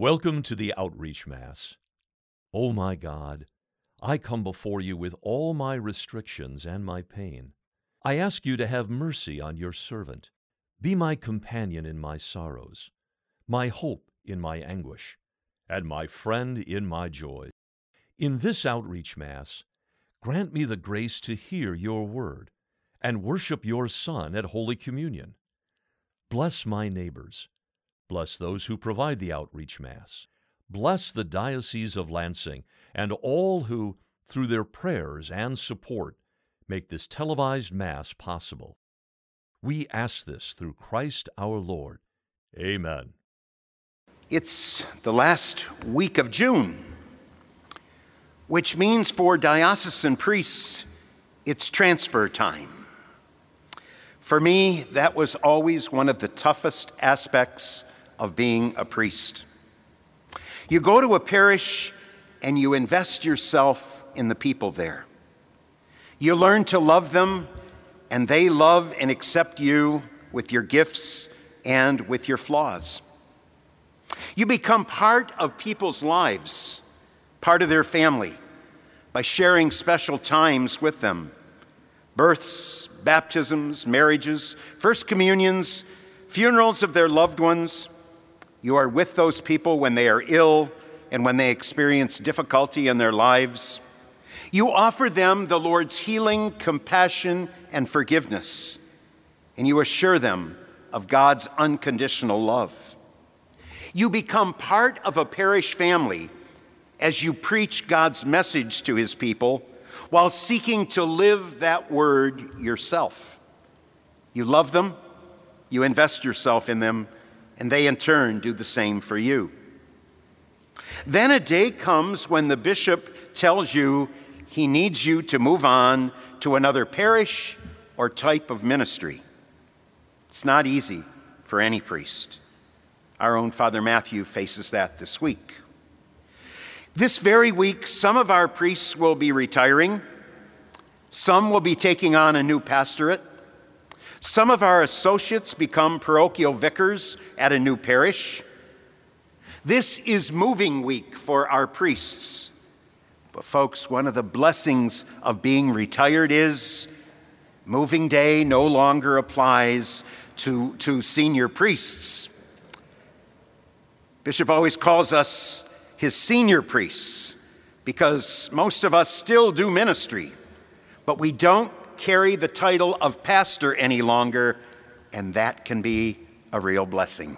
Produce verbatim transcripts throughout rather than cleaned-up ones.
Welcome to the Outreach Mass. Oh my God, I come before you with all my restrictions and my pain. I ask you to have mercy on your servant. Be my companion in my sorrows, my hope in my anguish, and my friend in my joy. In this Outreach Mass, grant me the grace to hear your word and worship your Son at Holy Communion. Bless my neighbors. Bless those who provide the Outreach Mass. Bless the Diocese of Lansing and all who, through their prayers and support, make this televised Mass possible. We ask this through Christ our Lord. Amen. It's the last week of June, which means for diocesan priests, it's transfer time. For me, that was always one of the toughest aspects of being a priest. You go to a parish and you invest yourself in the people there. You learn to love them, and they love and accept you with your gifts and with your flaws. You become part of people's lives, part of their family, by sharing special times with them. Births, baptisms, marriages, first communions, funerals of their loved ones. You are with those people when they are ill and when they experience difficulty in their lives. You offer them the Lord's healing, compassion, and forgiveness, and you assure them of God's unconditional love. You become part of a parish family as you preach God's message to his people while seeking to live that word yourself. You love them, you invest yourself in them, and they in turn do the same for you. Then a day comes when the bishop tells you he needs you to move on to another parish or type of ministry. It's not easy for any priest. Our own Father Matthew faces that this week. This very week, some of our priests will be retiring. Some will be taking on a new pastorate. Some of our associates become parochial vicars at a new parish. This is moving week for our priests. But folks, one of the blessings of being retired is moving day no longer applies to, to senior priests. Bishop always calls us his senior priests because most of us still do ministry, but we don't carry the title of pastor any longer, and that can be a real blessing.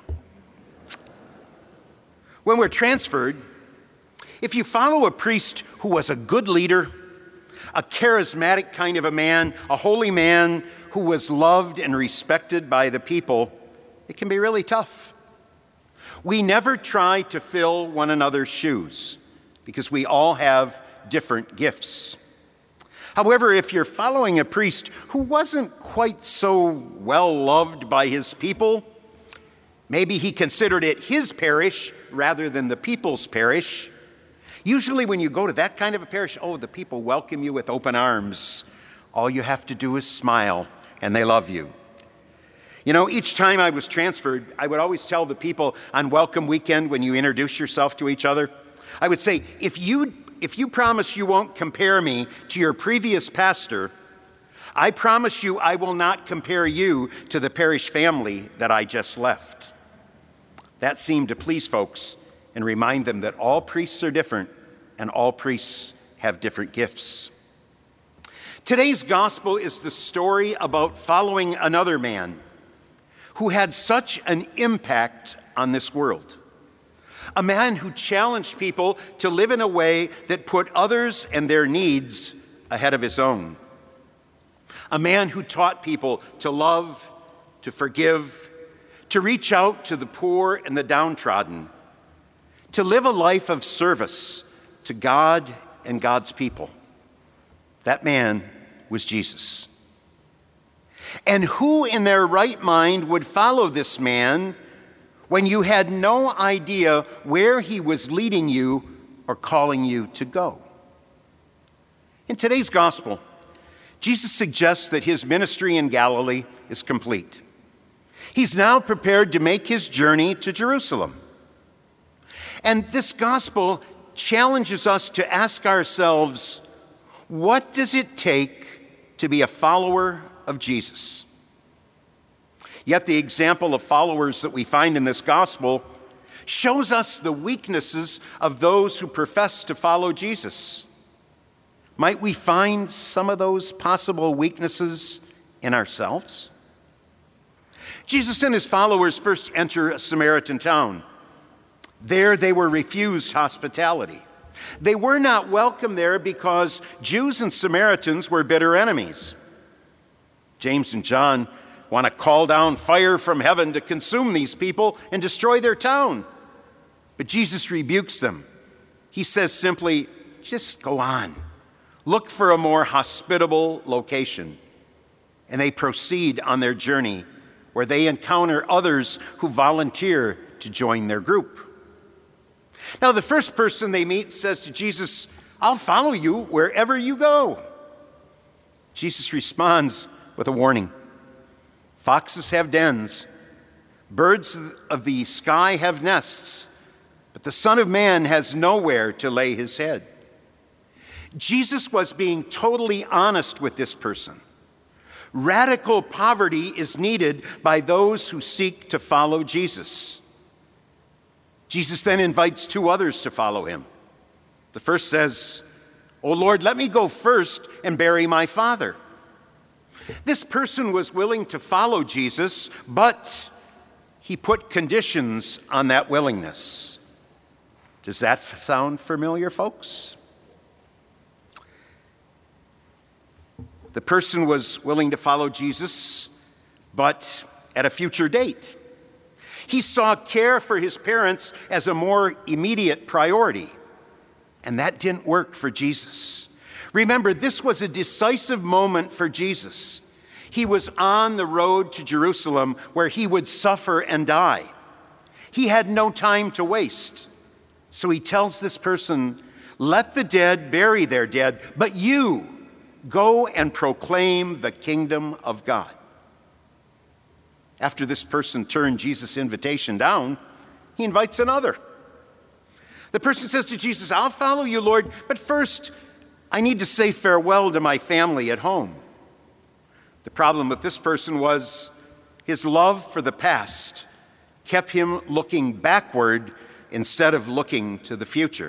When we're transferred, if you follow a priest who was a good leader, a charismatic kind of a man, a holy man who was loved and respected by the people, it can be really tough. We never try to fill one another's shoes because we all have different gifts. However, if you're following a priest who wasn't quite so well loved by his people, maybe he considered it his parish rather than the people's parish. Usually when you go to that kind of a parish, oh, the people welcome you with open arms. All you have to do is smile, and they love you. You know, each time I was transferred, I would always tell the people on welcome weekend when you introduce yourself to each other, I would say, if you if you promise you won't compare me to your previous pastor, I promise you I will not compare you to the parish family that I just left. That seemed to please folks and remind them that all priests are different and all priests have different gifts. Today's gospel is the story about following another man who had such an impact on this world. A man who challenged people to live in a way that put others and their needs ahead of his own. A man who taught people to love, to forgive, to reach out to the poor and the downtrodden, to live a life of service to God and God's people. That man was Jesus. And who in their right mind would follow this man when you had no idea where he was leading you or calling you to go? In today's gospel, Jesus suggests that his ministry in Galilee is complete. He's now prepared to make his journey to Jerusalem. And this gospel challenges us to ask ourselves, what does it take to be a follower of Jesus? Yet the example of followers that we find in this gospel shows us the weaknesses of those who profess to follow Jesus. Might we find some of those possible weaknesses in ourselves? Jesus and his followers first enter a Samaritan town. There they were refused hospitality. They were not welcome there because Jews and Samaritans were bitter enemies. James and John want to call down fire from heaven to consume these people and destroy their town. But Jesus rebukes them. He says simply, just go on. Look for a more hospitable location. And they proceed on their journey where they encounter others who volunteer to join their group. Now, the first person they meet says to Jesus, I'll follow you wherever you go. Jesus responds with a warning. Foxes have dens, birds of the sky have nests, but the Son of Man has nowhere to lay his head. Jesus was being totally honest with this person. Radical poverty is needed by those who seek to follow Jesus. Jesus then invites two others to follow him. The first says, "O Lord, let me go first and bury my father." This person was willing to follow Jesus, but he put conditions on that willingness. Does that sound familiar, folks? The person was willing to follow Jesus, but at a future date. He saw care for his parents as a more immediate priority, and that didn't work for Jesus. Remember, this was a decisive moment for Jesus. He was on the road to Jerusalem where he would suffer and die. He had no time to waste. So he tells this person, let the dead bury their dead, but you go and proclaim the kingdom of God. After this person turned Jesus' invitation down, he invites another. The person says to Jesus, I'll follow you, Lord, but first I need to say farewell to my family at home. The problem with this person was his love for the past kept him looking backward instead of looking to the future.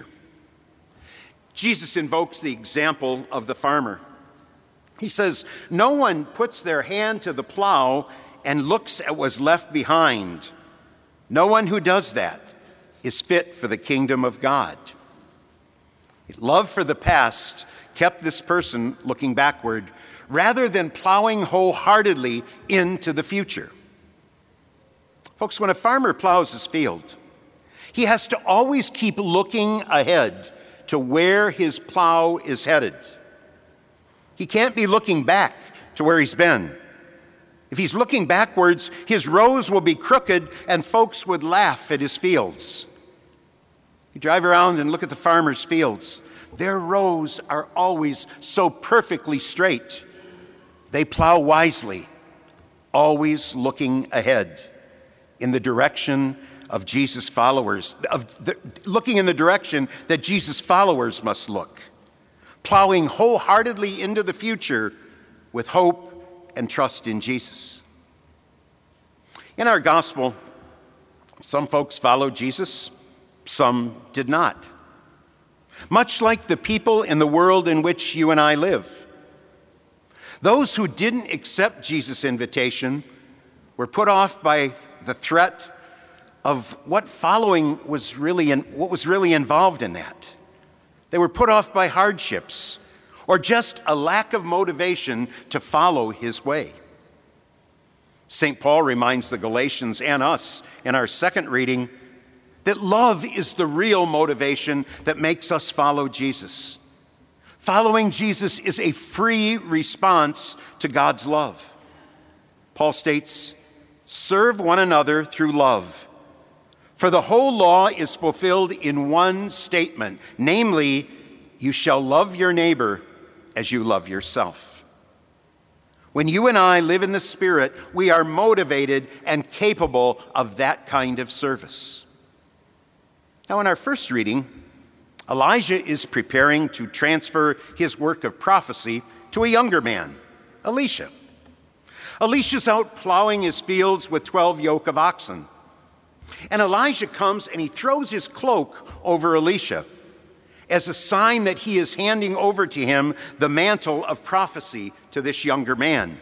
Jesus invokes the example of the farmer. He says, no one puts their hand to the plow and looks at what's left behind. No one who does that is fit for the kingdom of God. Love for the past kept this person looking backward rather than plowing wholeheartedly into the future. Folks, when a farmer plows his field, he has to always keep looking ahead to where his plow is headed. He can't be looking back to where he's been. If he's looking backwards, his rows will be crooked and folks would laugh at his fields. You drive around and look at the farmer's fields. Their rows are always so perfectly straight. They plow wisely, always looking ahead in the direction of Jesus' followers, of the, looking in the direction that Jesus' followers must look, plowing wholeheartedly into the future with hope and trust in Jesus. In our gospel, some folks followed Jesus, some did not. Much like the people in the world in which you and I live. Those who didn't accept Jesus' invitation were put off by the threat of what following was really in, what was really involved in that. They were put off by hardships or just a lack of motivation to follow his way. Saint Paul reminds the Galatians and us in our second reading that love is the real motivation that makes us follow Jesus. Following Jesus is a free response to God's love. Paul states, serve one another through love. For the whole law is fulfilled in one statement, namely, you shall love your neighbor as you love yourself. When you and I live in the Spirit, we are motivated and capable of that kind of service. Now, in our first reading, Elijah is preparing to transfer his work of prophecy to a younger man, Elisha. Elisha's out plowing his fields with twelve yoke of oxen. And Elijah comes and he throws his cloak over Elisha as a sign that he is handing over to him the mantle of prophecy to this younger man.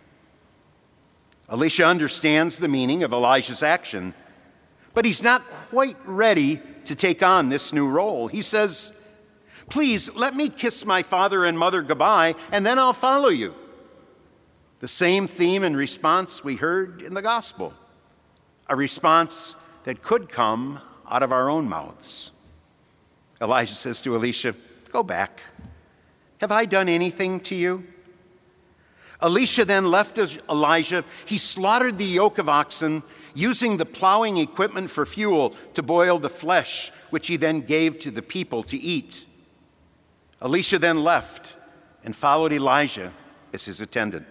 Elisha understands the meaning of Elijah's action, but he's not quite ready to take on this new role. He says, "Please, let me kiss my father and mother goodbye, and then I'll follow you." The same theme and response we heard in the gospel, a response that could come out of our own mouths. Elijah says to Elisha, "Go back. Have I done anything to you?" Elisha then left Elijah. He slaughtered the yoke of oxen, using the plowing equipment for fuel to boil the flesh, which he then gave to the people to eat. Elisha then left and followed Elijah as his attendant.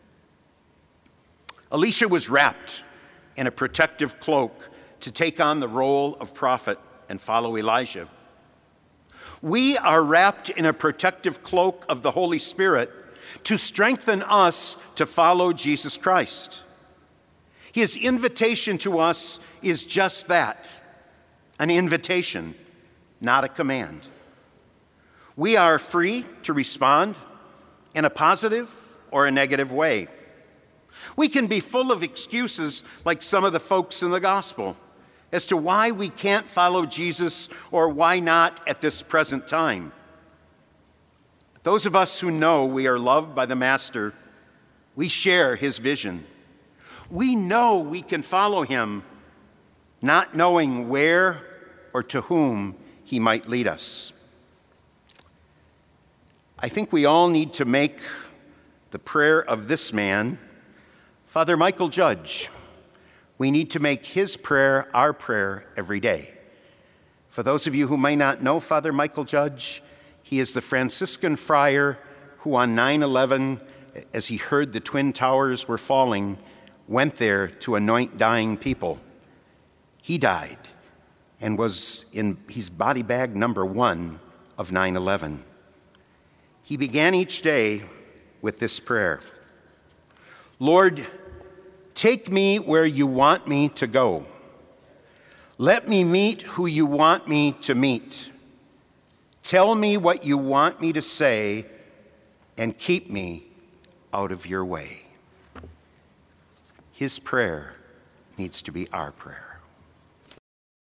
Elisha was wrapped in a protective cloak to take on the role of prophet and follow Elijah. We are wrapped in a protective cloak of the Holy Spirit to strengthen us to follow Jesus Christ. His invitation to us is just that, an invitation, not a command. We are free to respond in a positive or a negative way. We can be full of excuses like some of the folks in the gospel as to why we can't follow Jesus or why not at this present time. Those of us who know we are loved by the Master, we share his vision. We know we can follow him, not knowing where or to whom he might lead us. I think we all need to make the prayer of this man, Father Michael Judge. We need to make his prayer our prayer every day. For those of you who may not know Father Michael Judge, he is the Franciscan friar who on nine eleven, as he heard the Twin Towers were falling, went there to anoint dying people. He died and was in his body bag number one of nine eleven. He began each day with this prayer: Lord, take me where you want me to go. Let me meet who you want me to meet. Tell me what you want me to say and keep me out of your way. His prayer needs to be our prayer.